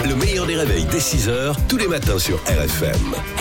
Le meilleur des réveils dès 6h, tous les matins sur RFM.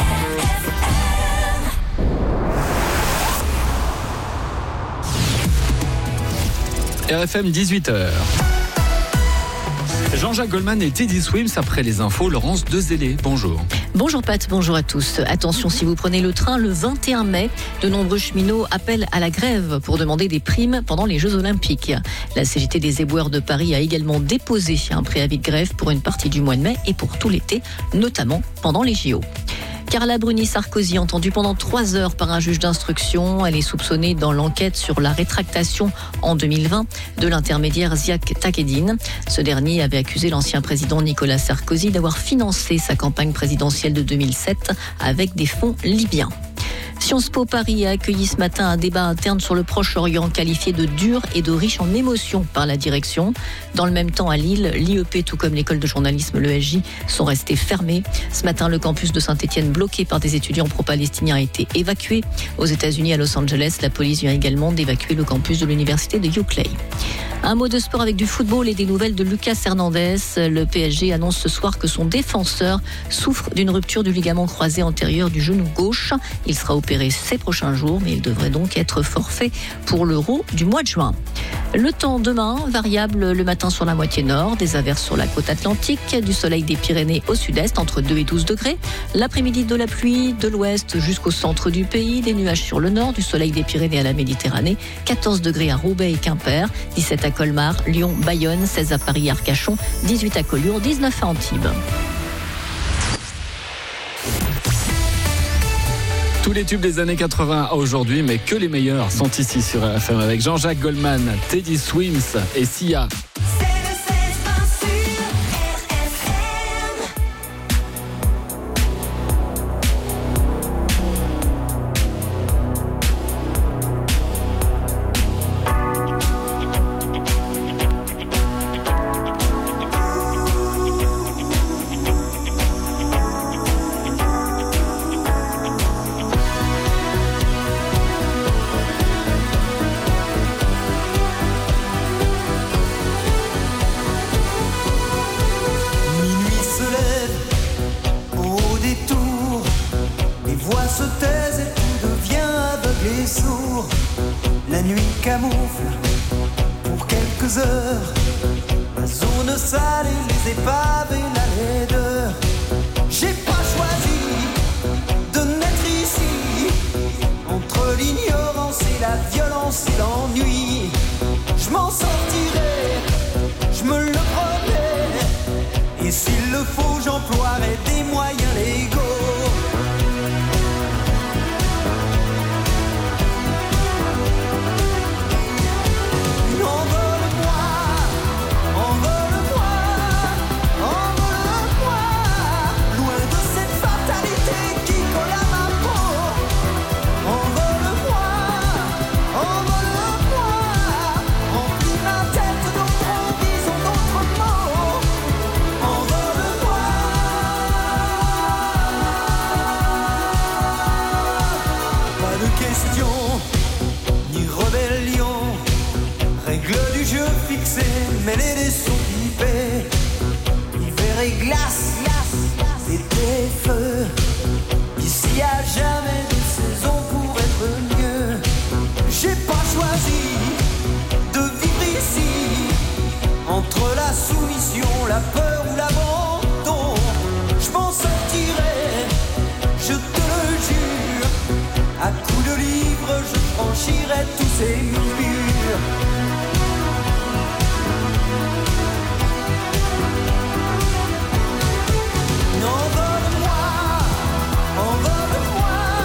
RFM 18h. Jean-Jacques Goldman et Teddy Swims après les infos. Laurence Dezellé, bonjour. Bonjour Pat, bonjour à tous. Attention, si vous prenez le train le 21 mai, de nombreux cheminots appellent à la grève pour demander des primes pendant les Jeux Olympiques. La CGT des éboueurs de Paris a également déposé un préavis de grève pour une partie du mois de mai et pour tout l'été, notamment pendant les JO. Carla Bruni-Sarkozy, entendue pendant 3 heures par un juge d'instruction. Elle est soupçonnée dans l'enquête sur la rétractation en 2020 de l'intermédiaire Ziad Takieddine. Ce dernier avait accusé l'ancien président Nicolas Sarkozy d'avoir financé sa campagne présidentielle de 2007 avec des fonds libyens. Sciences Po Paris a accueilli ce matin un débat interne sur le Proche-Orient qualifié de dur et de riche en émotions par la direction. Dans le même temps, à Lille, l'IEP tout comme l'école de journalisme, l'ESJ, sont restés fermés. Ce matin, le campus de Saint-Étienne, bloqué par des étudiants pro-palestiniens, a été évacué. Aux États-Unis, à Los Angeles, la police vient également d'évacuer le campus de l'université de UCLA. Un mot de sport avec du football et des nouvelles de Lucas Hernandez. Le PSG annonce ce soir que son défenseur souffre d'une rupture du ligament croisé antérieur du genou gauche. Il sera opéré ces prochains jours, mais il devrait donc être forfait pour l'Euro du mois de juin. Le temps demain, variable le matin sur la moitié nord, des averses sur la côte atlantique, du soleil des Pyrénées au sud-est entre 2 et 12 degrés. L'après-midi de la pluie de l'ouest jusqu'au centre du pays, des nuages sur le nord, du soleil des Pyrénées à la Méditerranée, 14 degrés à Roubaix et Quimper, 17 à Colmar, Lyon, Bayonne, 16 à Paris, Arcachon, 18 à Collioure, 19 à Antibes. Tous les tubes des années 80 à aujourd'hui, mais que les meilleurs sont ici sur RFM avec Jean-Jacques Goldman, Teddy Swims et Sia. Se taise et tout devient aveugle et sourd. La nuit camoufle pour quelques heures la zone sale et les épaves et la laideur. J'ai pas choisi de naître ici. Entre l'ignorance et la violence et l'ennui, je m'en sortirai, je me le promets. Et s'il le faut, j'emploierai des moyens légaux. Ni rébellion, règle du jeu fixée, mêlée des sons pipés, hiver et glace, été feu. Ici y'a jamais de saison pour être mieux. J'ai pas choisi de vivre ici, entre la soumission, la peur ou l'abandon. Je m'en sortirai, je te le jure. À coups de livres, je franchirai tous ces murs. Envole-moi, envole-moi.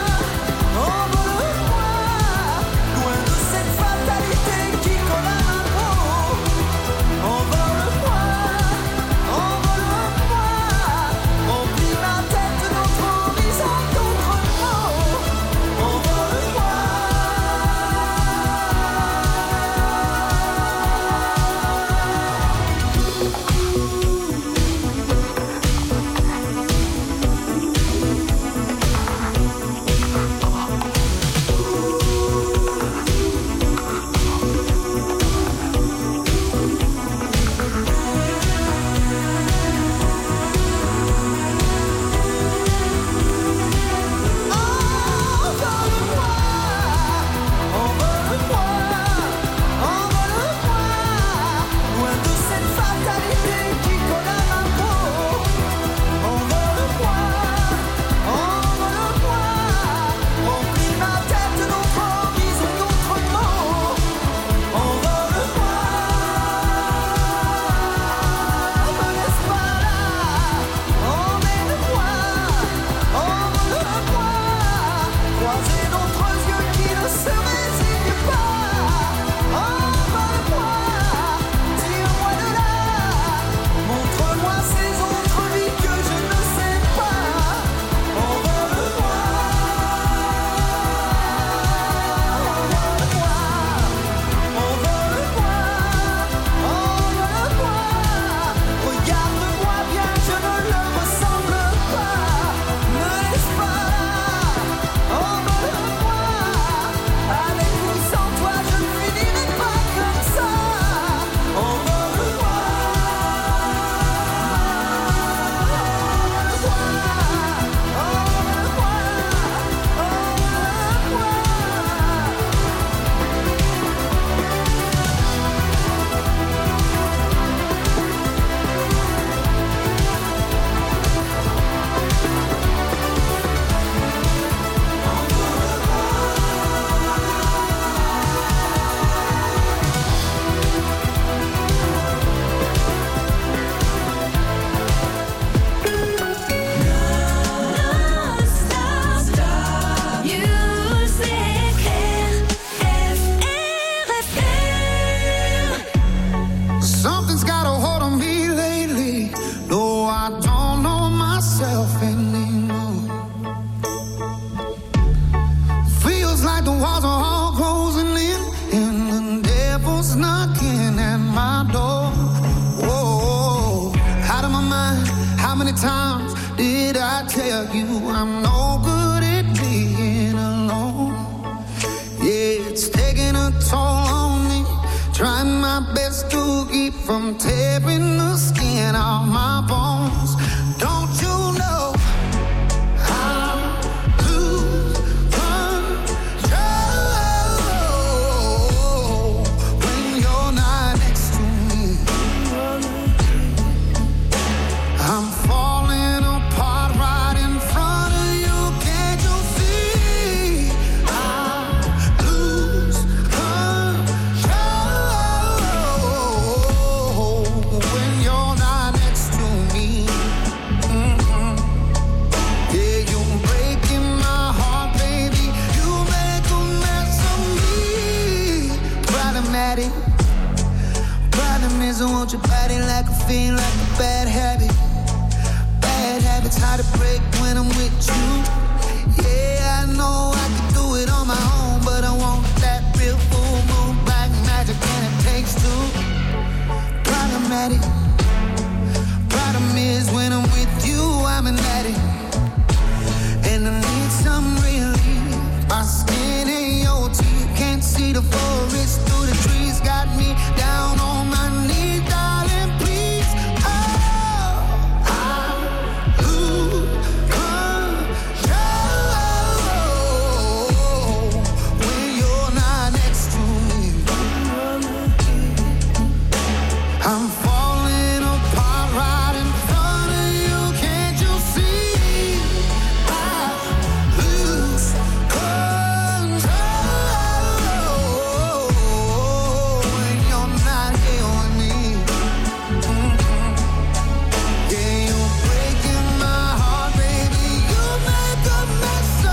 I don't know myself anymore. Feels like the walls are all closing in, and the devil's knocking at my door. Whoa, out of my mind. How many times did I tell you I'm no good at being alone? Yeah, it's taking a toll on me. Trying my best to keep from tearing the skin off my bones. Don't you know I lose control when you're not next to me? I'm falling apart right in front of you. Can't you see? I lose control when you're not next to me. Yeah, you're breaking my heart, baby. You make a mess of me. Problematic. Problem is, I want your body like a fiend, like a bad habit. Bad habits hard to break when I'm with you. Yeah, I know I can do it on my own, but I want that real full moon black magic, and it takes two. Problematic. Problem is when I'm with you, I'm an addict, and I need some relief. My skin and your teeth can't see the forest through the trees. Got me down on my knees, darling, please. I'm falling apart right in front of you. Can't you see? I lose control when you're not here with me. Yeah, you're breaking my heart, baby. You make a mess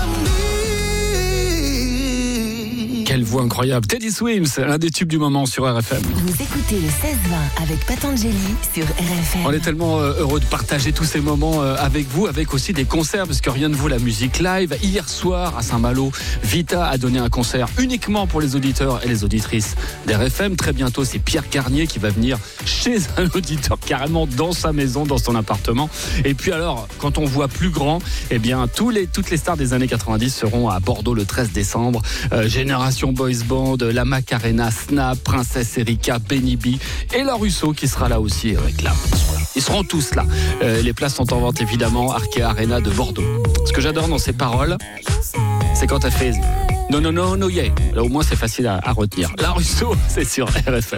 of me. Quelle voix incroyable. Teddy Swims, l'un des tubes du moment sur RFM. Vous écoutez le 16-20 avec Patangeli sur RFM. On est tellement heureux de partager tous ces moments avec vous, avec aussi des concerts, parce que rien ne vaut la musique live. Hier soir, à Saint-Malo, Vita a donné un concert uniquement pour les auditeurs et les auditrices d'RFM. Très bientôt, c'est Pierre Carnier qui va venir chez un auditeur, carrément dans sa maison, dans son appartement. Et puis alors, quand on voit plus grand, eh bien, toutes les stars des années 90 seront à Bordeaux le 13 décembre. Génération Boys Band, la Macarena, Snap, Princesse Erika, Benny B et la Russo qui sera là aussi avec la. Ils seront tous là. Les places sont en vente évidemment, Arkea Arena de Bordeaux. Ce que j'adore dans ces paroles, c'est quand elle fait non, non, non, non, yeah. Là au moins c'est facile à retenir. La Russo, c'est sur RFM.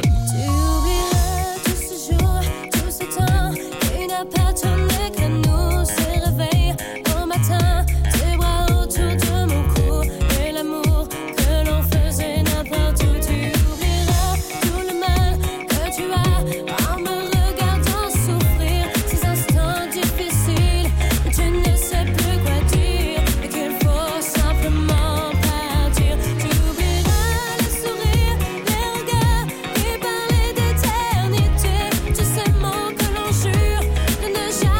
Les regards et parler d'éternité. Tu sais, mon que l'on jure de ne jamais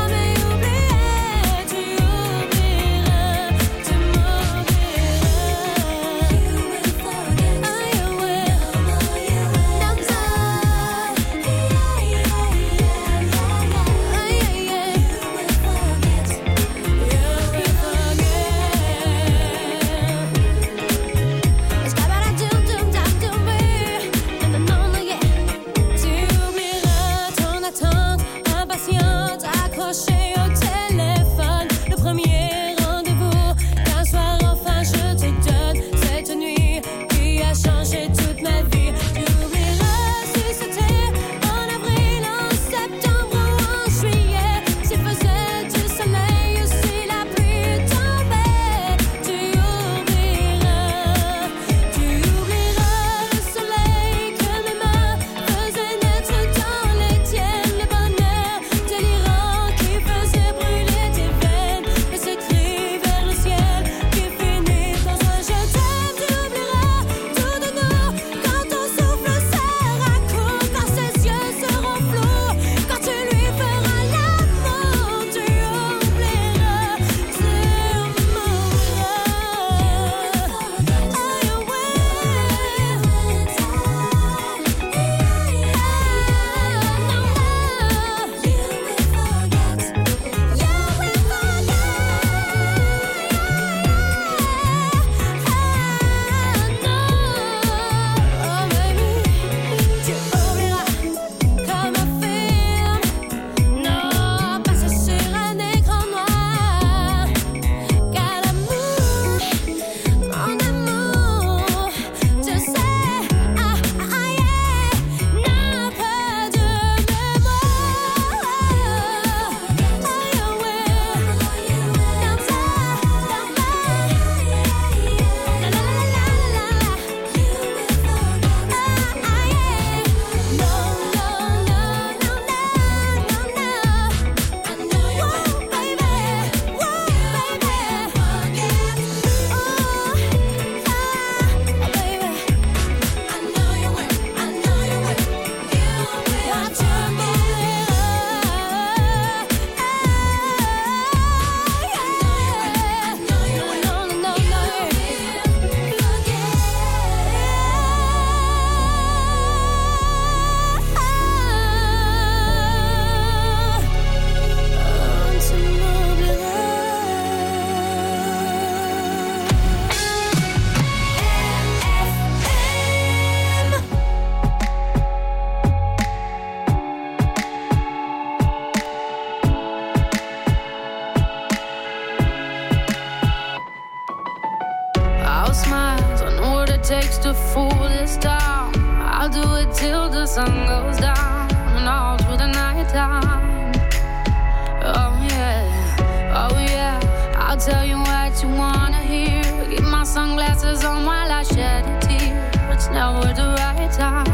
takes to fool this town. I'll do it till the sun goes down and all through the night time. Oh yeah, I'll tell you what you wanna hear. Keep my sunglasses on while I shed a tear. It's never the right time.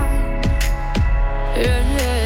Yeah.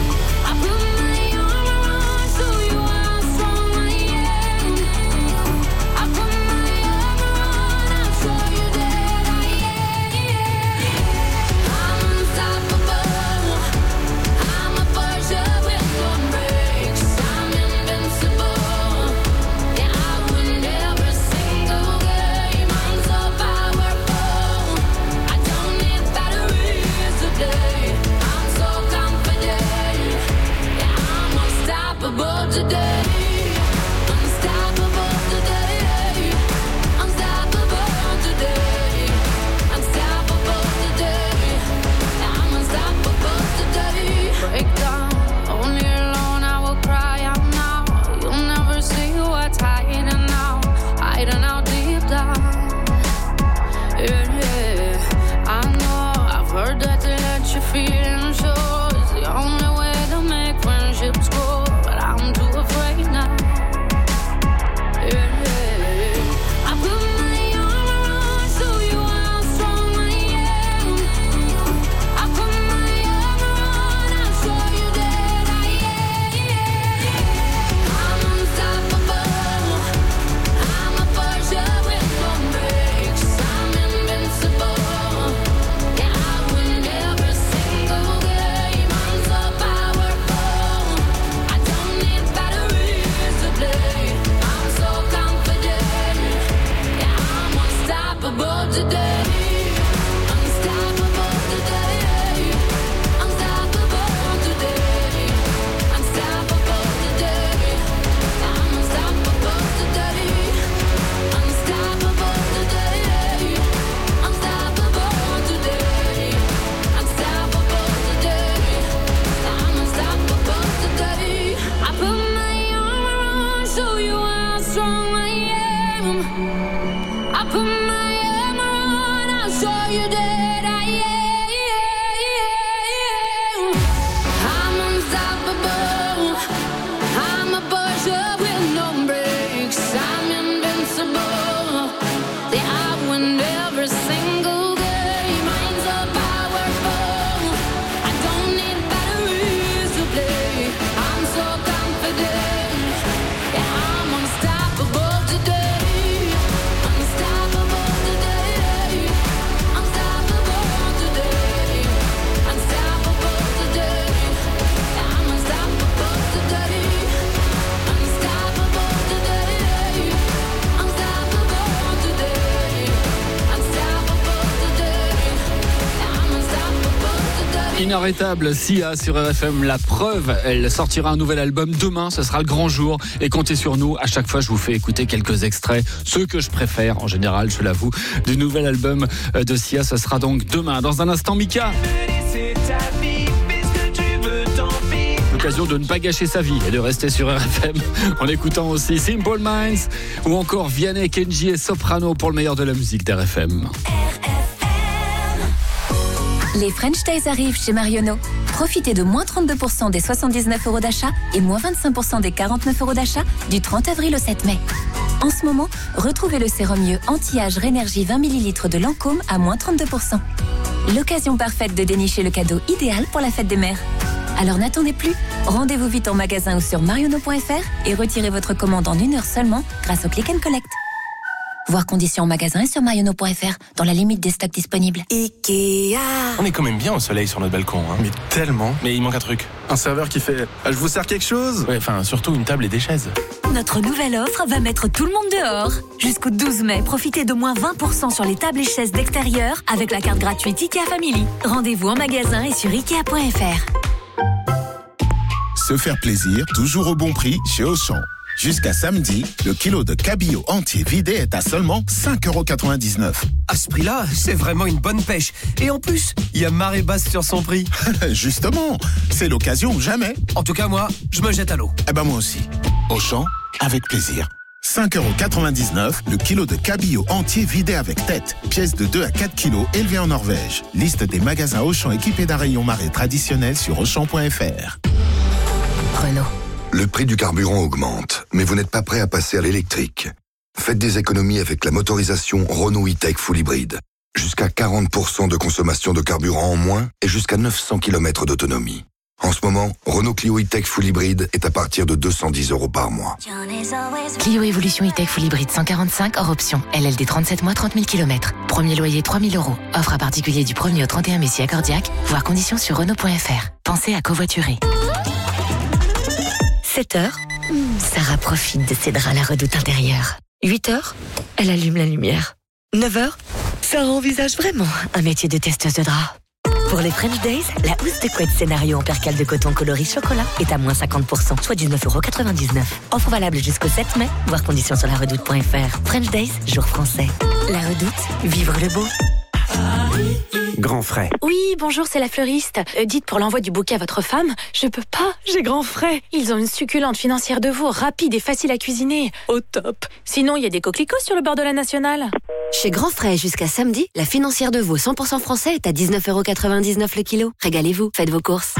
Inarrêtable, Sia sur RFM, la preuve, elle sortira un nouvel album demain, ce sera le grand jour et comptez sur nous, à chaque fois je vous fais écouter quelques extraits, ceux que je préfère en général, je l'avoue, du nouvel album de Sia, ce sera donc demain. Dans un instant, Mika, l'occasion de ne pas gâcher sa vie et de rester sur RFM en écoutant aussi Simple Minds ou encore Vianney, Kenji et Soprano pour le meilleur de la musique d'RFM. Les French Days arrivent chez Marionneau. Profitez de moins 32% des 79 € d'achat et moins 25% des 49 € d'achat du 30 avril au 7 mai. En ce moment, retrouvez le sérum mieux anti-âge Rénergie 20 ml de Lancôme à moins 32%. L'occasion parfaite de dénicher le cadeau idéal pour la fête des mères. Alors n'attendez plus, rendez-vous vite en magasin ou sur marionneau.fr et retirez votre commande en 1 heure seulement grâce au Click and Collect. Voir conditions en magasin et sur marionneau.fr dans la limite des stocks disponibles. Ikea. On est quand même bien au soleil sur notre balcon. Hein. Mais tellement. Mais il manque un truc. Un serveur qui fait « Je vous sers quelque chose ?» Ouais, enfin, surtout une table et des chaises. Notre nouvelle offre va mettre tout le monde dehors. Jusqu'au 12 mai, profitez de moins 20% sur les tables et chaises d'extérieur avec la carte gratuite IKEA Family. Rendez-vous en magasin et sur Ikea.fr. Se faire plaisir, toujours au bon prix chez Auchan. Jusqu'à samedi, le kilo de cabillaud entier vidé est à seulement 5,99 €. À ce prix-là, c'est vraiment une bonne pêche. Et en plus, il y a marée basse sur son prix. Justement, c'est l'occasion ou jamais. En tout cas, moi, je me jette à l'eau. Eh ben moi aussi. Auchan, avec plaisir. 5,99€ le kilo de cabillaud entier vidé avec tête. Pièce de 2 à 4 kilos élevée en Norvège. Liste des magasins Auchan équipés d'un rayon marée traditionnel sur Auchan.fr. Renault. Le prix du carburant augmente, mais vous n'êtes pas prêt à passer à l'électrique. Faites des économies avec la motorisation Renault E-Tech Full Hybrid. Jusqu'à 40% de consommation de carburant en moins et jusqu'à 900 km d'autonomie. En ce moment, Renault Clio E-Tech Full Hybrid est à partir de 210€ par mois. Clio Evolution E-Tech Full Hybrid 145 hors option. LLD 37 mois, 30 000 km. Premier loyer 3 000 €. Offre à particulier du 1er au 31 mai si accordiaque. Voir conditions sur Renault.fr. Pensez à covoiturer. 7h, Sarah profite de ses draps à la redoute intérieure. 8h, elle allume la lumière. 9h, Sarah envisage vraiment un métier de testeuse de draps. Pour les French Days, la housse de couette scénario en percale de coton coloris chocolat est à moins 50%, soit 19,99€. Offre valable jusqu'au 7 mai, voir conditions sur laredoute.fr. French Days, jour français. La Redoute, vivre le beau. Grand frais. Oui, bonjour, c'est la fleuriste. Dites pour l'envoi du bouquet à votre femme, je peux pas, j'ai grand frais. Ils ont une succulente financière de veau, rapide et facile à cuisiner. Au top. Sinon, il y a des coquelicots sur le bord de la Nationale. Chez Grand Frais, jusqu'à samedi, la financière de veau 100% français est à 19,99€ le kilo. Régalez-vous, faites vos courses.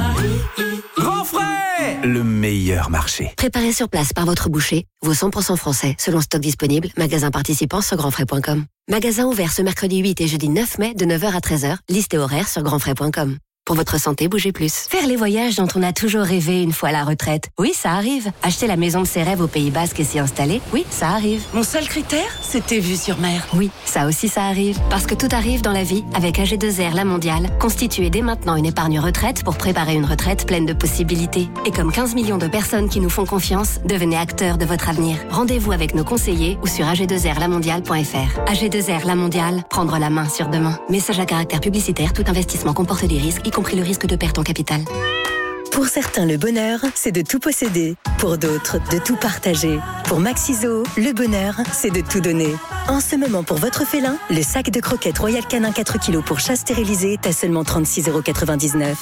Grand frais, le meilleur marché. Préparé sur place par votre boucher, veau 100% français, selon stock disponible, magasin participant sur grandfrais.com. Magasin ouvert ce mercredi 8 et jeudi 9 mai de 9h à 13h, liste et horaire sur grandfrais.com. Pour votre santé, bougez plus. Faire les voyages dont on a toujours rêvé une fois à la retraite. Oui, ça arrive. Acheter la maison de ses rêves au Pays Basque et s'y installer. Oui, ça arrive. Mon seul critère, c'était vue sur mer. Oui, ça aussi ça arrive. Parce que tout arrive dans la vie avec AG2R La Mondiale. Constituez dès maintenant une épargne retraite pour préparer une retraite pleine de possibilités. Et comme 15 millions de personnes qui nous font confiance, devenez acteurs de votre avenir. Rendez-vous avec nos conseillers ou sur ag2rlamondiale.fr. AG2R La Mondiale, prendre la main sur demain. Message à caractère publicitaire, tout investissement comporte des risques, y compris le risque de perte en capital. Pour certains, le bonheur, c'est de tout posséder. Pour d'autres, de tout partager. Pour Maxiso, le bonheur, c'est de tout donner. En ce moment, pour votre félin, le sac de croquettes Royal Canin 4 kg pour chat stérilisé est à seulement 36,99€.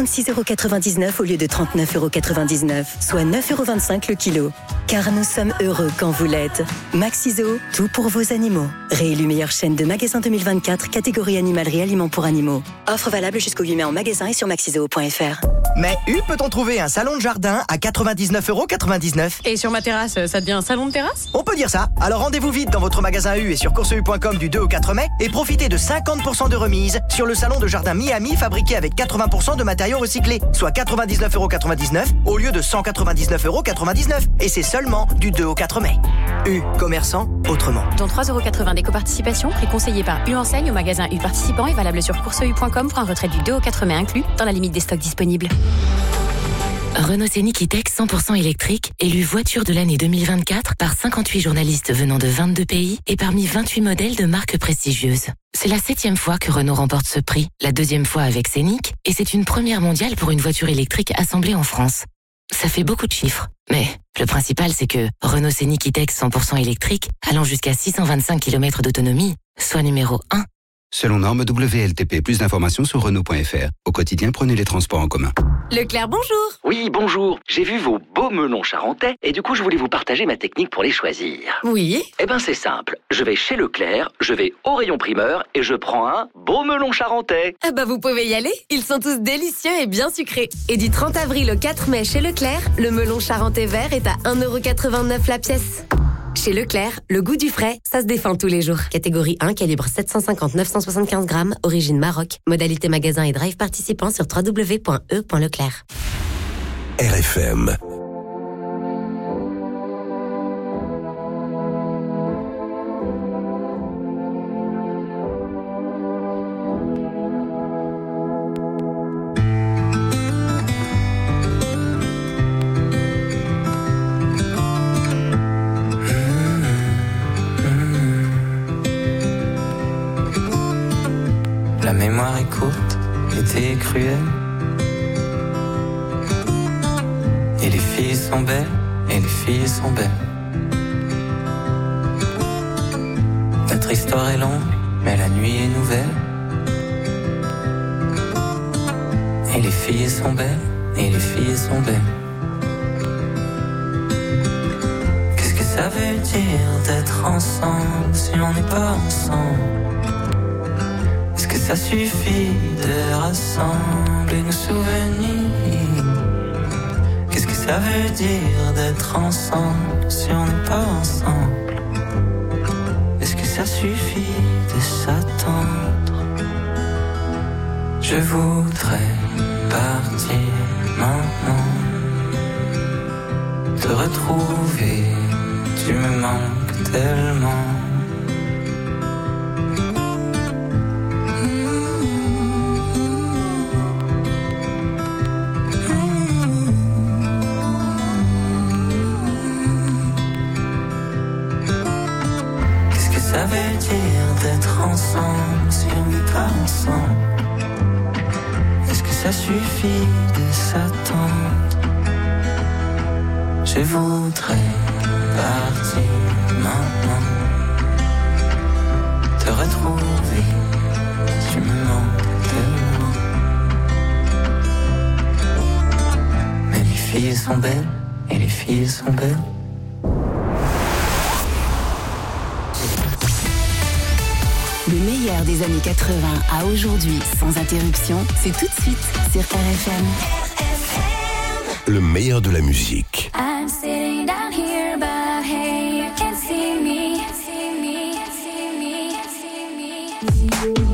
36,99€ au lieu de 39,99€, soit 9,25€ le kilo. Car nous sommes heureux quand vous l'êtes. Maxiso, tout pour vos animaux. Réélu meilleure chaîne de magasins 2024, catégorie animalerie aliments pour animaux. Offre valable jusqu'au 8 mai en magasin et sur maxiso.fr. Mais peut-on trouver un salon de jardin à 99,99€? Et sur ma terrasse, ça devient un salon de terrasse? On peut dire ça. Alors rendez-vous vite dans votre magasin U et sur courseu.com du 2 au 4 mai et profitez de 50% de remise sur le salon de jardin Miami fabriqué avec 80% de matériaux recyclés, soit 99,99€ au lieu de 199,99€. Et c'est seulement du 2 au 4 mai. U, commerçant autrement. Dont 3,80€ d'éco-participation, prix conseillé par U Enseigne au magasin U participant et valable sur courseu.com pour un retrait du 2 au 4 mai inclus dans la limite des stocks disponibles. Renault Scénic E-Tech 100% électrique, élu voiture de l'année 2024 par 58 journalistes venant de 22 pays et parmi 28 modèles de marques prestigieuses. C'est la 7e fois que Renault remporte ce prix, la 2e fois avec Scénic, et c'est une première mondiale pour une voiture électrique assemblée en France. Ça fait beaucoup de chiffres, mais le principal c'est que Renault Scénic E-Tech 100% électrique, allant jusqu'à 625 km d'autonomie, soit numéro 1. Selon norme WLTP, plus d'informations sur Renault.fr. Au quotidien, prenez les transports en commun. Leclerc, bonjour. Oui, bonjour. J'ai vu vos beaux melons charentais et du coup, je voulais vous partager ma technique pour les choisir. Oui. Eh ben, c'est simple. Je vais chez Leclerc, je vais au rayon primeur et je prends un beau melon charentais. Ah bah, vous pouvez y aller. Ils sont tous délicieux et bien sucrés. Et du 30 avril au 4 mai chez Leclerc, le melon charentais vert est à 1,89€ la pièce. Chez Leclerc, le goût du frais, ça se défend tous les jours. Catégorie 1, calibre 750-975 grammes, origine Maroc. Modalité magasin et drive participant sur www.e.leclerc. RFM. La mémoire est courte, l'été est cruel. Et les filles sont belles, et les filles sont belles. Notre histoire est longue, mais la nuit est nouvelle. Et les filles sont belles, et les filles sont belles. Qu'est-ce que ça veut dire d'être ensemble si on n'est pas ensemble? Est-ce que ça suffit de rassembler nos souvenirs? Qu'est-ce que ça veut dire d'être ensemble si on n'est pas ensemble? Est-ce que ça suffit de s'attendre? Je voudrais partir maintenant, te retrouver, tu me manques tellement. Qu'est-ce que ça veut dire d'être ensemble si on n'est pas ensemble? Est-ce que ça suffit de s'attendre? Je voudrais partir maintenant, te retrouver, tu me manques tellement. Mais les filles sont belles, et les filles sont belles. Le meilleur des années 80 à aujourd'hui, sans interruption, c'est tout de suite sur RFM. Le meilleur de la musique. I'm sitting down here, but hey, you can't see me. See me, see me, see me.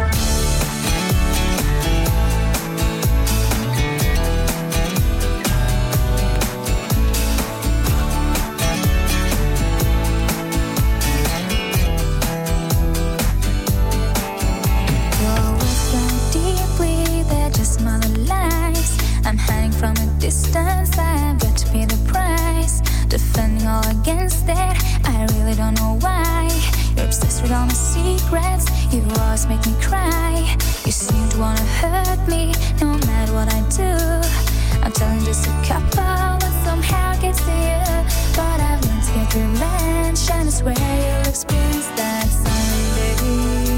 I'm hiding from a distance, I've got to pay the price. Defending all against it, I really don't know why. You're obsessed with all my secrets, you always make me cry. You seem to wanna hurt me, no matter what I do. I'm telling just a couple, but somehow it gets to you. But I've learned to get revenge, and I swear you'll experience that someday.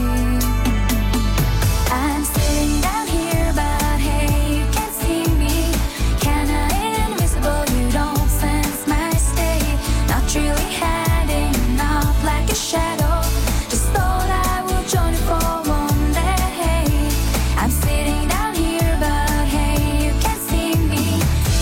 I'm sitting down here, but hey, you can't see me. Kinda invisible, you don't sense my state. Not really hiding out like a shadow. Just thought I would join you for one day. I'm sitting down here, but hey, you can't see me.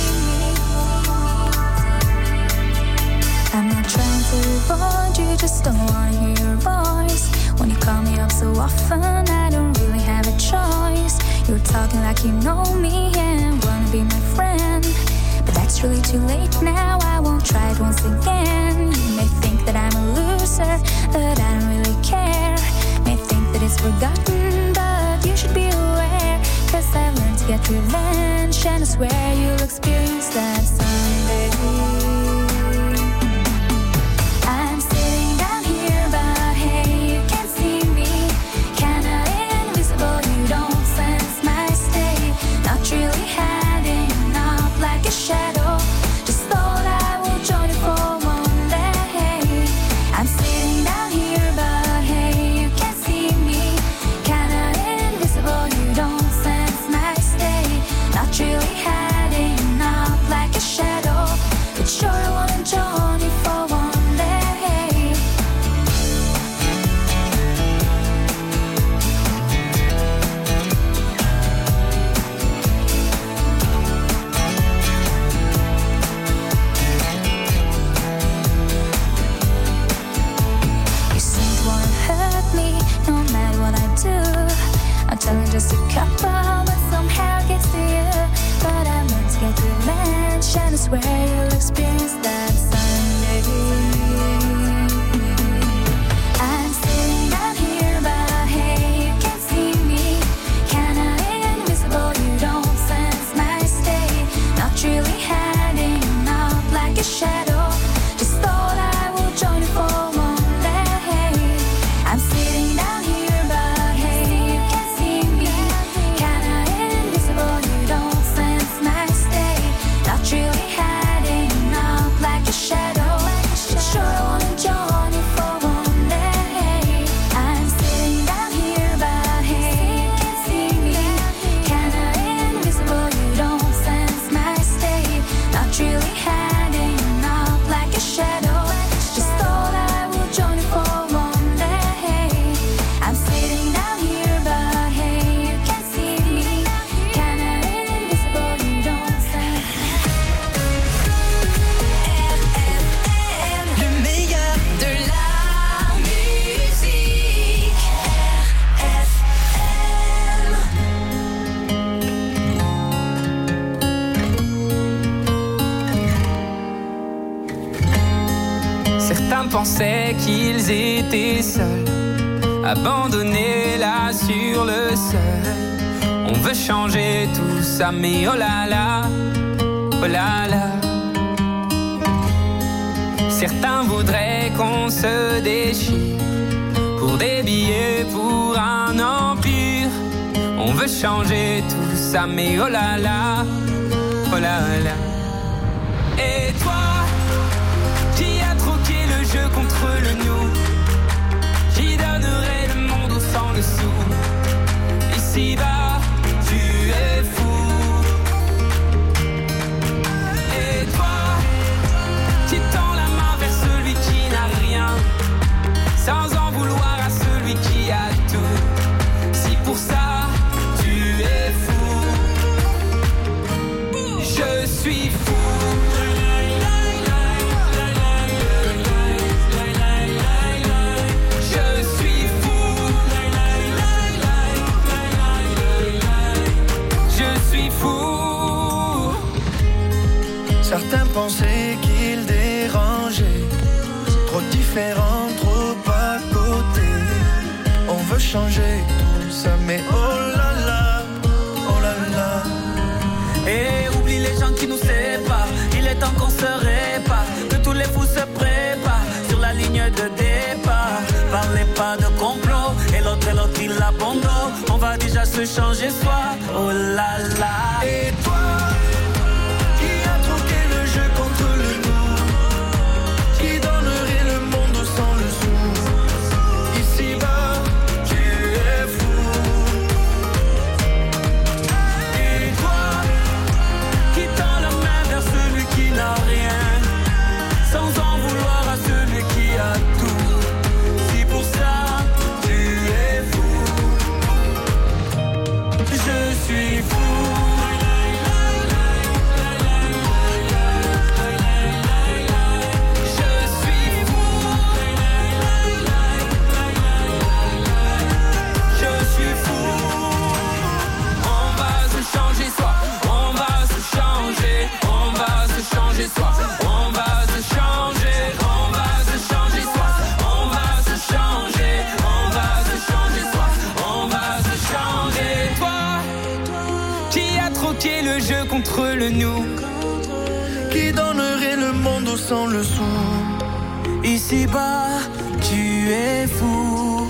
I'm not trying to avoid you, just don't wanna hear your voice. When you call me up so often, I don't really have a choice. You're talking like you know me and wanna be my friend, but that's really too late now, I won't try it once again. You may think that I'm a loser, but I don't really care. May think that it's forgotten, but you should be aware. Cause I've learned to get revenge, and I swear you'll experience that someday. I'm sitting down here, but hey, you can't see me. Kinda invisible, you don't sense my state. Not really hiding out like a shadow. Just thought I would join you for one day. I'm sitting down here, but hey, you can't see me. Kinda invisible, you don't sense my state. Not really hiding out like a shadow. But sure I wanna join you for one day. You seem to wanna hurt me, no matter what I do. I'm telling just a couple, but somehow it gets to you. But I'm meant to get revenge, and I swear you'll experience that someday. I'm sitting down here, but hey, you can't see me. Kinda invisible, you don't sense my state. Not really hiding out like a shadow. Just thought I would join you for one day. I'm sitting down here, but hey, you can't see me. Kinda invisible, you don't sense my state. Not really hiding out like a shadow. Sure I wanna join you for one day. I'm sitting down here, but hey, you can't see me. Kinda invisible, you don't sense my state. Not really hiding out Certains pensaient qu'ils étaient seuls, abandonnés là sur le sol. On veut changer tout ça, mais oh là là, oh là là. Certains voudraient qu'on se déchire pour des billets, pour un empire. On veut changer tout ça, mais oh là là, oh là là. Et toi, qui a troqué le jeu contre le nous, qui donnerait le monde au sang le sou. Ici-bas, tu es fou. Et toi, qui tend la main vers celui qui n'a rien, sans en vouloir à celui qui a tout. Si pour ça, tu es fou, je suis fou. Certains pensaient qu'ils dérangeaient, trop différents, trop à côté. On veut changer tout ça, mais oh là là, oh là là. Et oublie les gens qui nous séparent, il est temps qu'on se répare, que tous les fous se préparent sur la ligne de départ. Parlez pas de complot, et l'autre il abandonne. On va déjà se changer soi, oh là là. Et toi, contre le nous, qui donnerait le monde sans le sou. Ici-bas, tu es fou. Et toi, qui tend la main vers celui qui n'a rien, sans en vouloir à celui qui a tout. Si pour ça, tu es fou, je suis fou. Le jeu contre le nous, qui donnerait le monde au sang le sou. Ici-bas, tu es fou.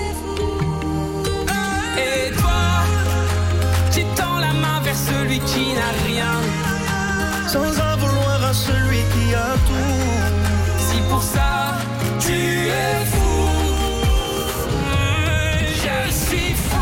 Et toi, qui tends la main vers celui qui n'a rien, sans en vouloir à celui qui a tout. Si pour ça, tu es fou, je suis fou.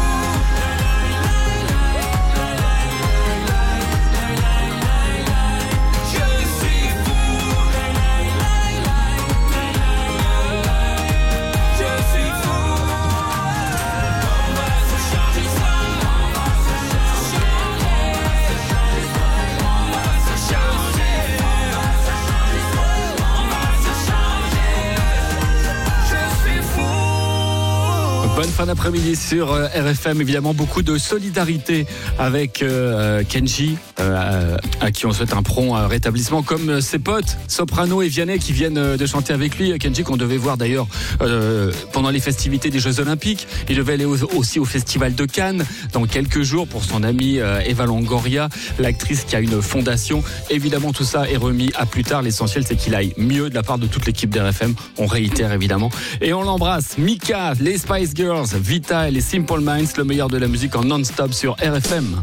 Bonne fin d'après-midi sur RFM. Évidemment, beaucoup de solidarité avec Kenji, à qui on souhaite un prompt rétablissement, comme ses potes Soprano et Vianney qui viennent de chanter avec lui. Kenji qu'on devait voir d'ailleurs pendant les festivités des Jeux Olympiques. Il devait aller aussi au Festival de Cannes dans quelques jours pour son amie Eva Longoria, l'actrice qui a une fondation. Évidemment, tout ça est remis à plus tard. L'essentiel, c'est qu'il aille mieux de la part de toute l'équipe d'RFM. On réitère évidemment. Et on l'embrasse. Mika, les Spice Girls, Vita et les Simple Minds, le meilleur de la musique en non-stop sur RFM.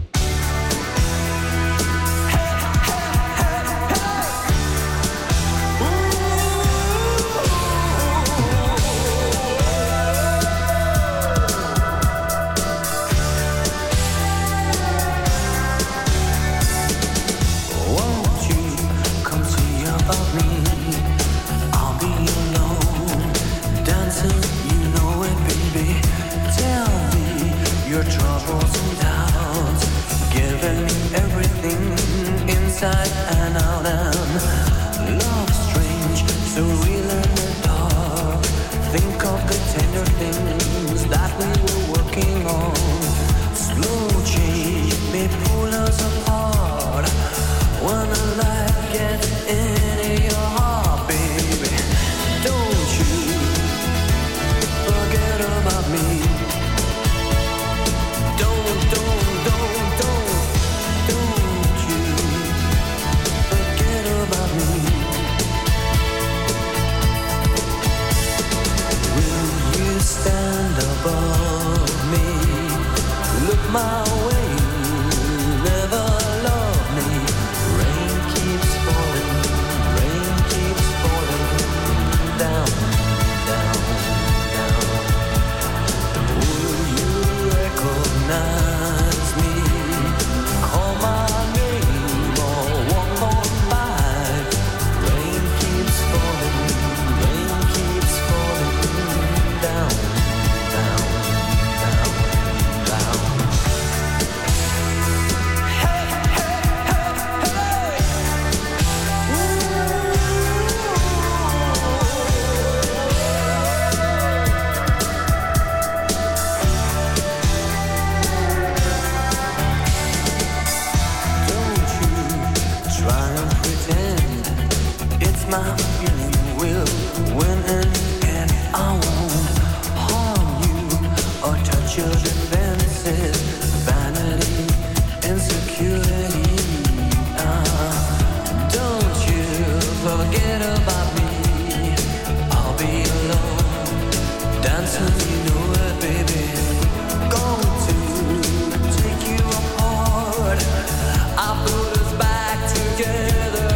Troubles and doubts my feeling will win in the end. I won't harm you or touch your defenses. Vanity, insecurity. Don't you forget about me. I'll be alone, dancing, you know it, baby. Going to take you apart. I put us back together.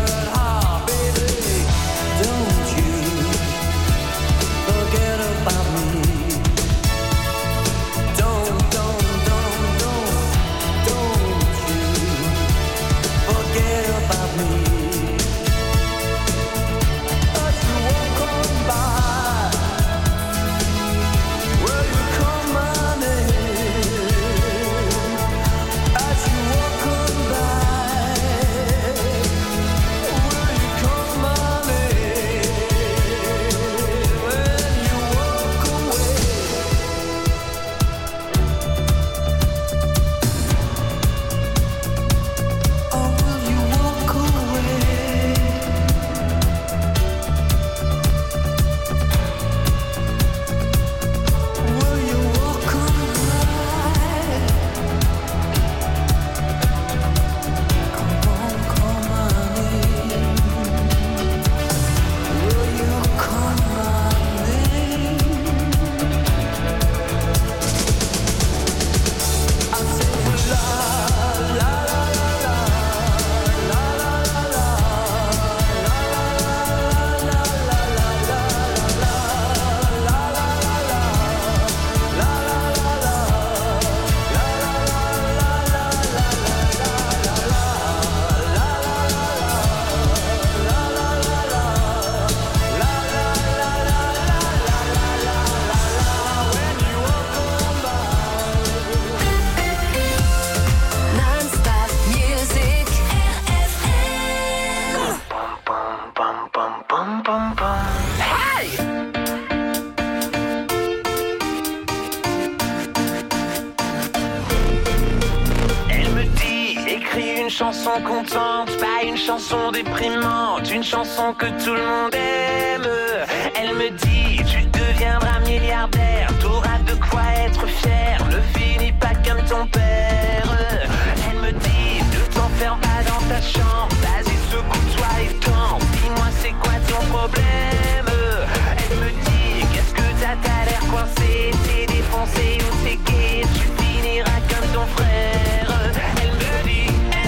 chanson contente, pas une chanson déprimante, une chanson que tout le monde aime. Elle me dit, tu deviendras milliardaire, t'auras de quoi être fier, ne finis pas comme ton père. Elle me dit, ne t'enferme pas dans ta chambre, vas-y secoue-toi et danse, dis-moi c'est quoi ton problème. Elle me dit, qu'est-ce que t'as l'air coincé, t'es défoncé ou t'es gay, tu finiras comme ton frère. Elle me dit,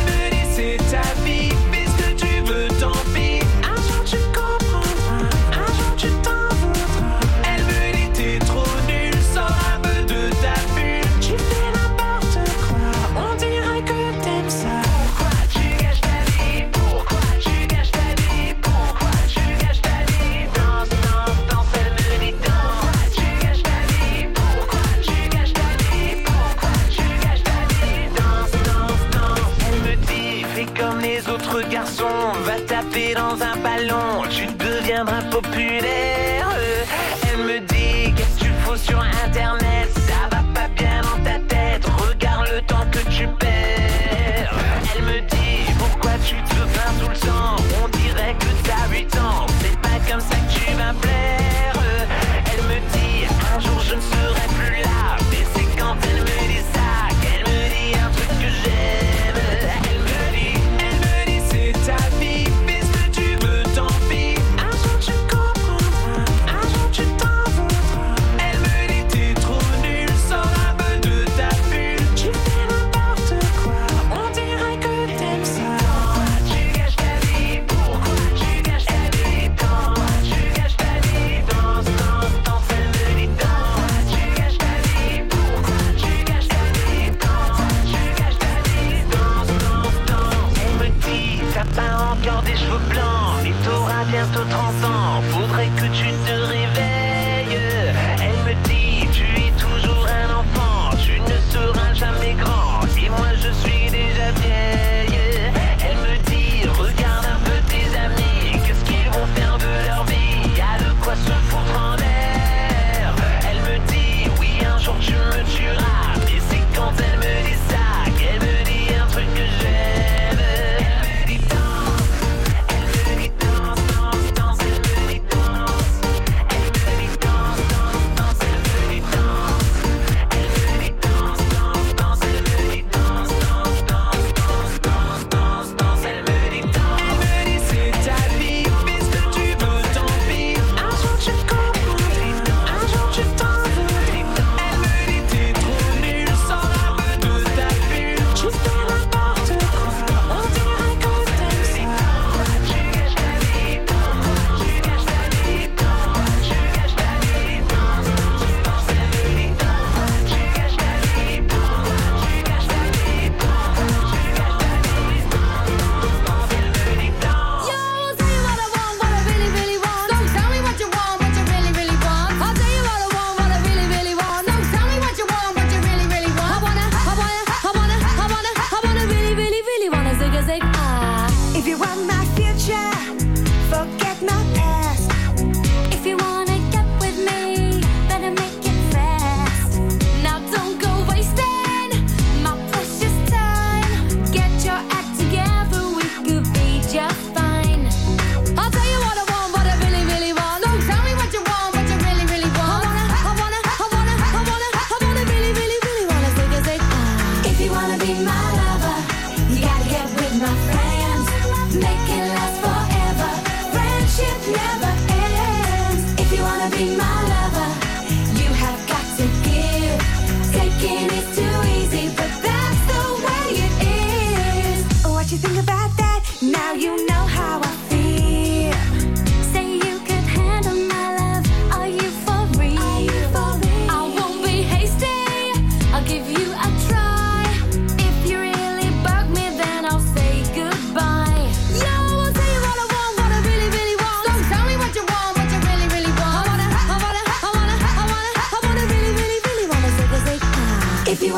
c'est ta vie, fais ce que tu veux, tant pis. Un jour tu comprendras, un jour tu t'en voudras. Elle me dit, t'es trop nul, sors un peu de ta bulle. Tu fais n'importe quoi, on dirait que t'aimes ça. Pourquoi tu gâches ta vie? Pourquoi tu gâches ta vie? Pourquoi tu gâches ta vie? Danse, danse, danse, elle me dit danse. Pourquoi tu gâches ta vie? Pourquoi tu gâches ta vie? Pourquoi tu gâches ta vie? Danse, danse, danse, elle me dit, fais comme les autres garçons, va taper dans un ballon, tu deviendras populaire. Elle me dit, qu'est-ce que tu fous sur internet, ça va pas bien dans ta tête, regarde le temps que tu perds. Elle me dit, pourquoi tu te plains tout le temps, on dirait que t'as 8 ans, c'est pas comme ça que tu vas plaire. Elle me dit, un jour je ne serai plus là, mais c'est quand elle me dit ça qu'elle me dit un truc que j'aime. Elle me dit, c'est ta vie, fais ce que tu veux, tant pis. Un jour tu comprendras, un jour tu t'en voudras. Elle me dit, t'es trop nul, sors un peu de ta bulle. Tu fais n'importe quoi, on dirait que t'aimes ça. Pourquoi tu gâches ta vie? Pourquoi tu gâches ta vie? Pourquoi tu gâches ta vie? Danse, danse, danse, elle me dit danse. Pourquoi tu gâches ta vie? Pourquoi tu gâches ta vie? Pourquoi tu gâches ta vie? Danse, danse, danse. Elle me dit, t'as pas encore des cheveux blancs et t'auras bientôt 30 ans, faudrait que tu te réveilles. Elle me dit, tu es toujours un enfant, tu ne seras jamais grand, et moi je suis déjà vieille. Elle me dit, regarde un peu tes amis, qu'est-ce qu'ils vont faire de leur vie, y'a de quoi se foutre en l'air. Elle me dit, oui un jour tu me tueras, mais c'est quand elle me dit ça qu'elle me dit un truc que j'aime. Elle me dit danse, danse, danse, danse.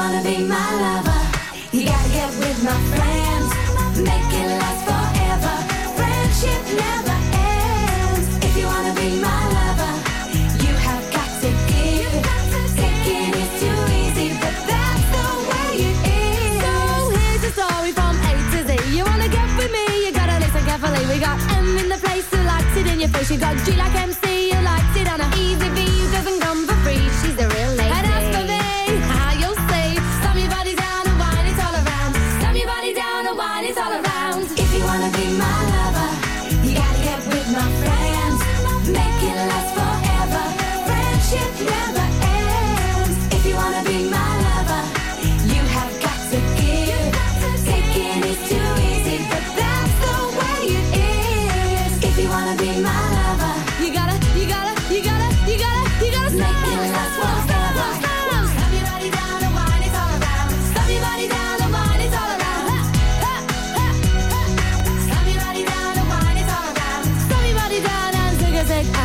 wanna be my lover, you gotta get with my friends. Make it last forever. Friendship never ends. If you wanna be my lover, you have got to give. Taking is too easy, but that's the way it is. So here's the story from A to Z. You wanna get with me, you gotta listen carefully. We got M in the place who likes it in your face. You got G like MC who likes it on a easy V who doesn't come for free. She's the real lady. And as for me, how you'll see, slam your body down and wine it all around. Slam your body down and wine it all around. If you wanna be my lover, you gotta get with my friends. Make it last forever. Friendship never ends. If you wanna be my lover, you have got to give. Taking is too easy, but that's the way it is. If you wanna be my lover, you gotta make it last forever. Slam your body down and wine it all around. Slam your body down and wine it all around. Slam your body down and wine it all around. Slam your body down and zig ah.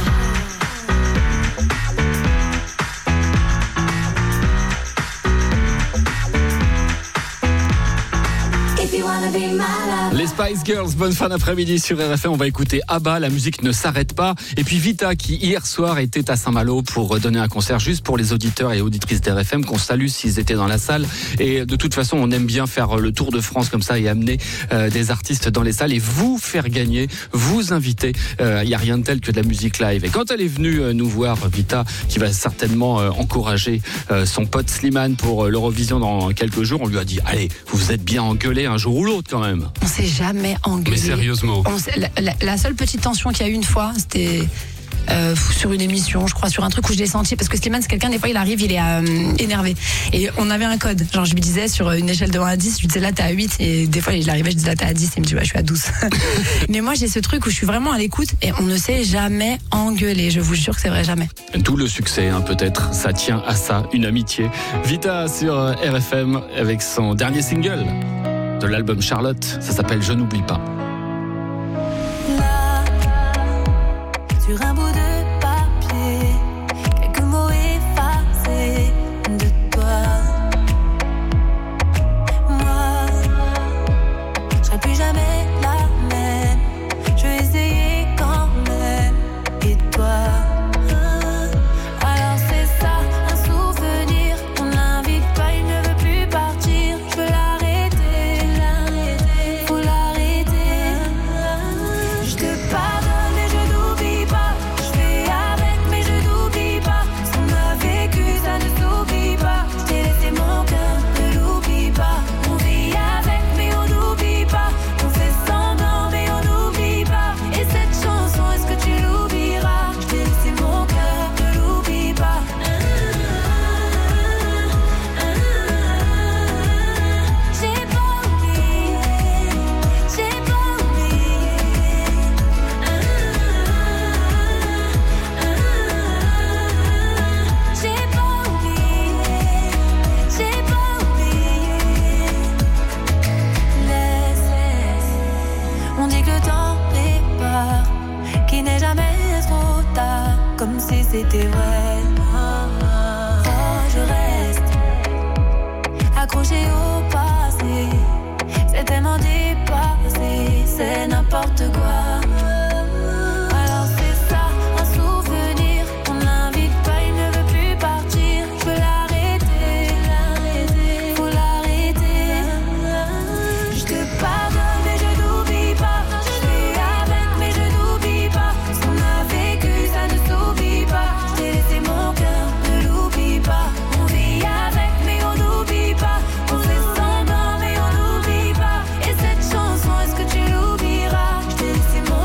If you wanna be my lover. Les Spice Girls, bonne fin d'après-midi sur RFM. On va écouter ABBA, la musique ne s'arrête pas. Et puis Vita qui hier soir était à Saint-Malo pour donner un concert juste pour les auditeurs et auditrices d'RFM qu'on salue s'ils étaient dans la salle. Et de toute façon, on aime bien faire le tour de France comme ça et amener des artistes dans les salles et vous faire gagner, vous inviter. Il n'y a rien de tel que de la musique live. Et quand elle est venue nous voir, Vita, qui va certainement encourager son pote Slimane pour l'Eurovision dans quelques jours, on lui a dit, allez, vous vous êtes bien engueulés un jour ou l'autre quand même. On s'est jamais engueulé. Mais sérieusement. La seule petite tension qu'il y a eu une fois, c'était sur une émission, je crois, sur un truc où je l'ai senti, parce que Slimane, c'est quelqu'un, des fois il arrive, il est énervé. Et on avait un code, genre je lui disais sur une échelle de 1 à 10, je lui disais là t'es à 8, et des fois il arrivait, je disais là t'es à 10, il me dit ouais je suis à 12. Mais moi j'ai ce truc où je suis vraiment à l'écoute et on ne s'est jamais engueulé, je vous jure que c'est vrai, jamais. Tout le succès, peut-être, ça tient à ça, une amitié. Vita sur RFM avec son dernier single de l'album Charlotte, ça s'appelle Je n'oublie pas. Là, sur un bout de papier, quelques mots effacés de toi. Moi, je serai plus jamais la même. Je vais essayer quand même. Et toi? Alors c'est ça, un souvenir. On l'invite pas, il ne veut plus partir. Je veux l'arrêter, faut l'arrêter. Je te pardonne mais je n'oublie pas. Je fais avec mais je n'oublie pas. Ce qu'on a vécu ça ne s'oublie pas. Je t'ai laissé mon cœur, ne l'oublie pas. On vit avec mais on n'oublie pas. On fait semblant mais on n'oublie pas. Et cette chanson, est-ce que tu l'oublieras? Je t'ai laissé mon cœur, ne l'oublie pas. J'ai pas oublié, j'ai pas oublié. J'ai pas oublié, j'ai pas oublié. Laisse, on dit que le temps répare, qu'il n'est jamais trop tard, comme si c'était vrai. Oh, je reste accroché au passé, c'est tellement dépassé, c'est n'importe quoi. Alors c'est ça, un souvenir, on l'invite pas, il ne veut plus partir. Je veux l'arrêter, faut l'arrêter. Je te pardonne mais je n'oublie pas. Je fais avec mais je n'oublie pas. Ce qu'on a vécu ça ne s'oublie pas. Je t'ai laissé mon cœur, ne l'oublie pas. On vit avec mais on n'oublie pas. On fait semblant mais on n'oublie pas. Et cette chanson, est-ce que tu l'oublieras? Je t'ai laissé mon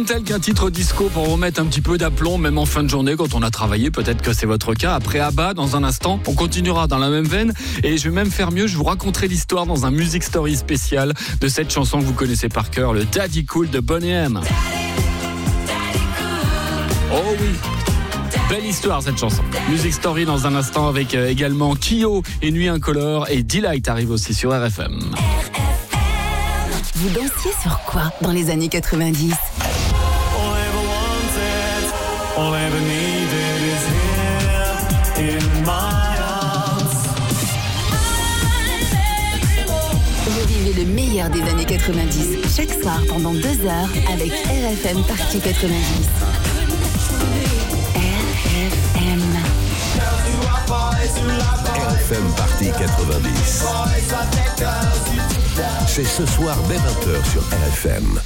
tel qu'un titre disco pour remettre un petit peu d'aplomb, même en fin de journée quand on a travaillé. Peut-être que c'est votre cas. Après Abba, dans un instant, on continuera dans la même veine. Et je vais même faire mieux, je vous raconterai l'histoire dans un Music Story spécial de cette chanson que vous connaissez par cœur, le Daddy Cool de Boney M. Oh oui, belle histoire cette chanson. Music Story dans un instant avec également Kyo et Nuit Incolore, et Delight arrive aussi sur RFM. Vous dansiez sur quoi dans les années 90? Revivez le meilleur des années 90 chaque soir pendant 2 heures avec RFM Party 90. RFM Party 90. C'est ce soir dès 20h sur RFM.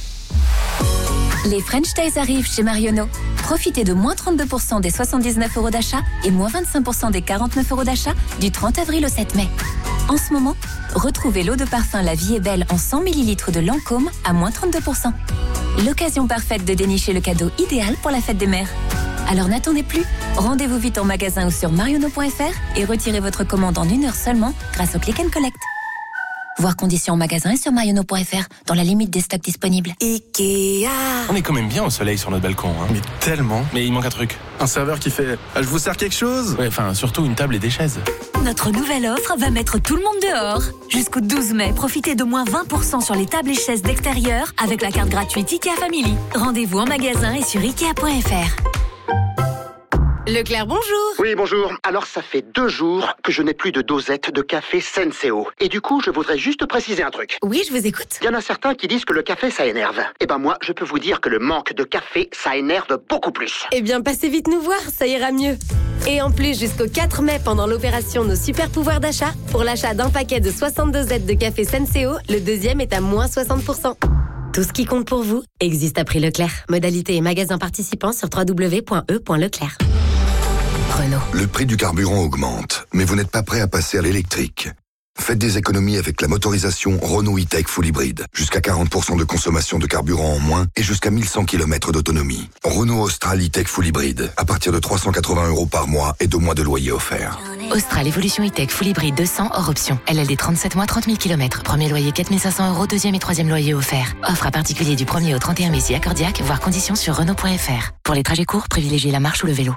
Les French Days arrivent chez Marionneau. Profitez de moins 32% des 79 € d'achat et moins 25% des 49 € d'achat du 30 avril au 7 mai. En ce moment, retrouvez l'eau de parfum La Vie est Belle en 100 ml de Lancôme à moins 32%. L'occasion parfaite de dénicher le cadeau idéal pour la fête des mères. Alors n'attendez plus, rendez-vous vite en magasin ou sur marionneau.fr et retirez votre commande en 1 heure seulement grâce au Click and Collect. Voir conditions en magasin et sur marionneau.fr dans la limite des stocks disponibles. Ikea. On est quand même bien au soleil sur notre balcon. Hein. Mais tellement. Mais il manque un truc. Un serveur qui fait « Je vous sers quelque chose ?» Ouais, enfin, surtout une table et des chaises. Notre nouvelle offre va mettre tout le monde dehors. Jusqu'au 12 mai, profitez de moins 20% sur les tables et chaises d'extérieur avec la carte gratuite IKEA Family. Rendez-vous en magasin et sur Ikea.fr. Leclerc, bonjour. Oui, bonjour. Alors, ça fait 2 jours que je n'ai plus de dosette de café Senseo. Et du coup, je voudrais juste préciser un truc. Oui, je vous écoute. Il y en a certains qui disent que le café, ça énerve. Eh ben moi, je peux vous dire que le manque de café, ça énerve beaucoup plus. Eh bien, passez vite nous voir, ça ira mieux. Et en plus, jusqu'au 4 mai, pendant l'opération Nos Super Pouvoirs d'achat, pour l'achat d'un paquet de 60 dosettes de café Senseo, le deuxième est à moins 60%. Tout ce qui compte pour vous existe à prix Leclerc. Modalité et magasin participants sur www.e.leclerc. Renault. Le prix du carburant augmente, mais vous n'êtes pas prêt à passer à l'électrique. Faites des économies avec la motorisation Renault E-Tech Full Hybrid. Jusqu'à 40% de consommation de carburant en moins et jusqu'à 1100 km d'autonomie. Renault Austral E-Tech Full Hybrid. À partir de 380 € par mois et 2 mois de loyer offert. Austral Evolution E-Tech Full Hybrid 200 hors option. LLD 37 mois, 30 000 km. Premier loyer 4 500 €, deuxième et troisième loyer offert. Offre à particulier du 1er au 31 mai si accordiaque, voire conditions sur Renault.fr. Pour les trajets courts, privilégiez la marche ou le vélo.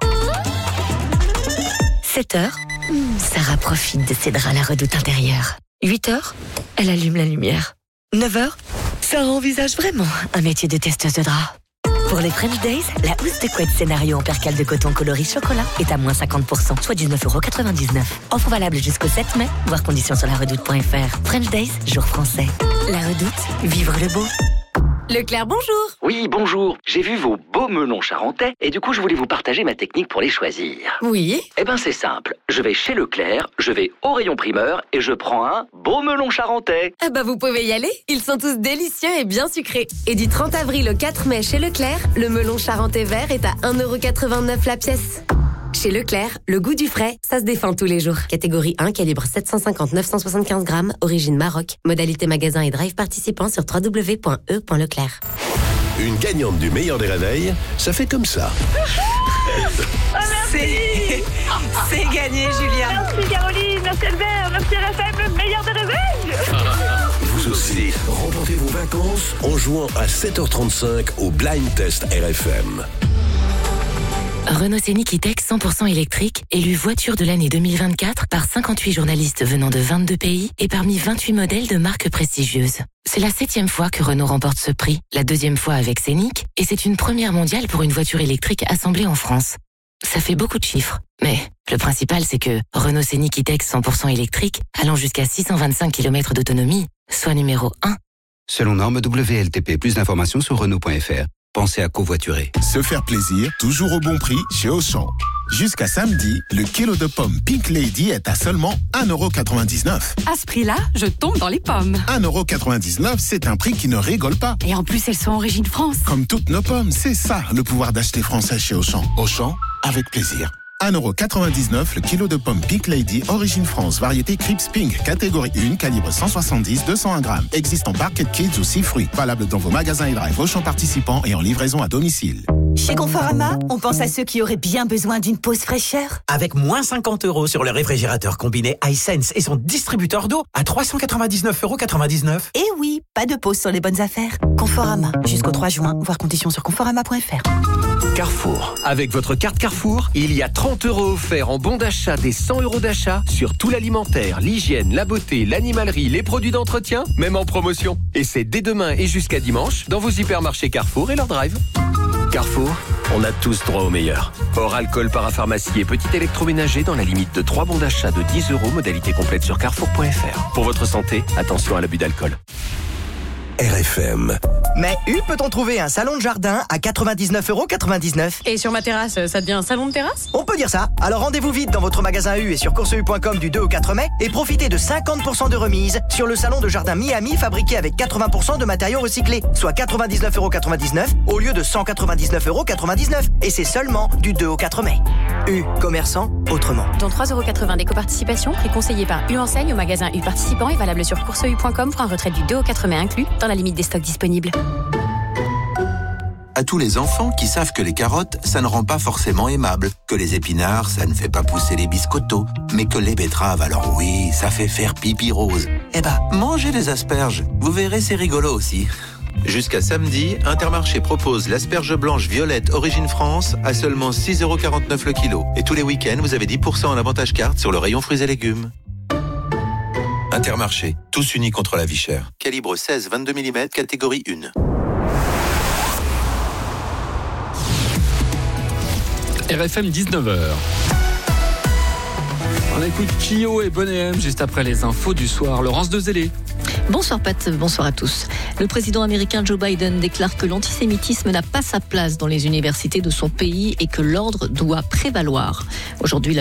7h, Sarah profite de ses draps à la redoute intérieure. 8h, elle allume la lumière. 9h, Sarah envisage vraiment un métier de testeuse de draps. Pour les French Days, la housse de couette scénario en percale de coton coloris chocolat est à moins 50%, soit 19,99 €. Offre valable jusqu'au 7 mai, voir conditions sur laredoute.fr. French Days, jour français. La Redoute, vivre le beau. Leclerc, bonjour. Oui, bonjour. J'ai vu vos beaux melons charentais et du coup, je voulais vous partager ma technique pour les choisir. Oui. Eh ben, c'est simple. Je vais chez Leclerc, je vais au rayon primeur et je prends un beau melon charentais. Ah bah, vous pouvez y aller. Ils sont tous délicieux et bien sucrés. Et du 30 avril au 4 mai chez Leclerc, le melon charentais vert est à 1,89 € la pièce. Chez Leclerc, le goût du frais, ça se défend tous les jours. Catégorie 1, calibre 750-975 grammes, origine Maroc. Modalité magasin et drive participant sur www.e.leclerc. Une gagnante du meilleur des réveils, ça fait comme ça. C'est gagné, Julien. Merci Caroline, merci Albert, merci RFM, le meilleur des réveils. Vous aussi, remportez vos vacances en jouant à 7h35 au Blind Test RFM. Renault Scénic E-Tech 100% électrique, élu voiture de l'année 2024 par 58 journalistes venant de 22 pays et parmi 28 modèles de marques prestigieuses. C'est la 7e fois que Renault remporte ce prix, la 2e fois avec Scénic, et c'est une première mondiale pour une voiture électrique assemblée en France. Ça fait beaucoup de chiffres, mais le principal c'est que Renault Scénic E-Tech 100% électrique, allant jusqu'à 625 km d'autonomie, soit numéro 1. Selon norme WLTP, plus d'informations sur Renault.fr. Pensez à covoiturer. Se faire plaisir, toujours au bon prix chez Auchan. Jusqu'à samedi, le kilo de pommes Pink Lady est à seulement 1,99 €. À ce prix-là, je tombe dans les pommes. 1,99 €, c'est un prix qui ne rigole pas. Et en plus, elles sont origine France. Comme toutes nos pommes, c'est ça le pouvoir d'acheter français chez Auchan. Auchan, avec plaisir. 1,99€ le kilo de pommes Pick Lady Origine France, variété Crips Pink, catégorie 1, calibre 170, 201 grammes. Existe en Barquette Kids ou 6 fruits. Valable dans vos magasins et drive Auchan participants et en livraison à domicile. Chez Conforama, on pense à ceux qui auraient bien besoin d'une pause fraîcheur. Avec moins 50€ sur le réfrigérateur combiné iSense et son distributeur d'eau à 399,99€. Et oui, pas de pause sur les bonnes affaires. Conforama, jusqu'au 3 juin, voir conditions sur conforama.fr. Carrefour. Avec votre carte Carrefour, il y a 30€ offerts en bon d'achat des 100€ d'achat sur tout l'alimentaire, l'hygiène, la beauté, l'animalerie, les produits d'entretien, même en promotion. Et c'est dès demain et jusqu'à dimanche dans vos hypermarchés Carrefour et leur drive. Carrefour, on a tous droit au meilleur. Hors alcool, parapharmacie et petit électroménager dans la limite de 3 bons d'achat de 10€, modalité complète sur carrefour.fr. Pour votre santé, attention à l'abus d'alcool. RFM. Mais peut-on trouver un salon de jardin à 99,99€? Et sur ma terrasse, ça devient un salon de terrasse? On peut dire ça. Alors rendez-vous vite dans votre magasin U et sur courseu.com du 2 au 4 mai et profitez de 50% de remise sur le salon de jardin Miami fabriqué avec 80% de matériaux recyclés, soit 99,99€ au lieu de 199,99€. Et c'est seulement du 2 au 4 mai. U, commerçant autrement. Dont 3,80€ d'éco-participation, prix conseillé par U Enseigne au magasin U participant et valable sur courseu.com pour un retrait du 2 au 4 mai inclus dans la limite des stocks disponibles. À tous les enfants qui savent que les carottes, ça ne rend pas forcément aimable, que les épinards, ça ne fait pas pousser les biscottos, mais que les betteraves, alors oui, ça fait faire pipi rose. Eh ben, mangez des asperges, vous verrez, c'est rigolo aussi. Jusqu'à samedi, Intermarché propose l'asperge blanche violette Origine France à seulement 6,49€ le kilo. Et tous les week-ends, vous avez 10% en avantage carte sur le rayon fruits et légumes. Intermarché, tous unis contre la vie chère. Calibre 16-22 mm, catégorie 1. RFM 19h. On écoute Kyo et Bonnet M juste après les infos du soir. Laurence Dezellé. Bonsoir Pat, bonsoir à tous. Le président américain Joe Biden déclare que l'antisémitisme n'a pas sa place dans les universités de son pays et que l'ordre doit prévaloir. Aujourd'hui,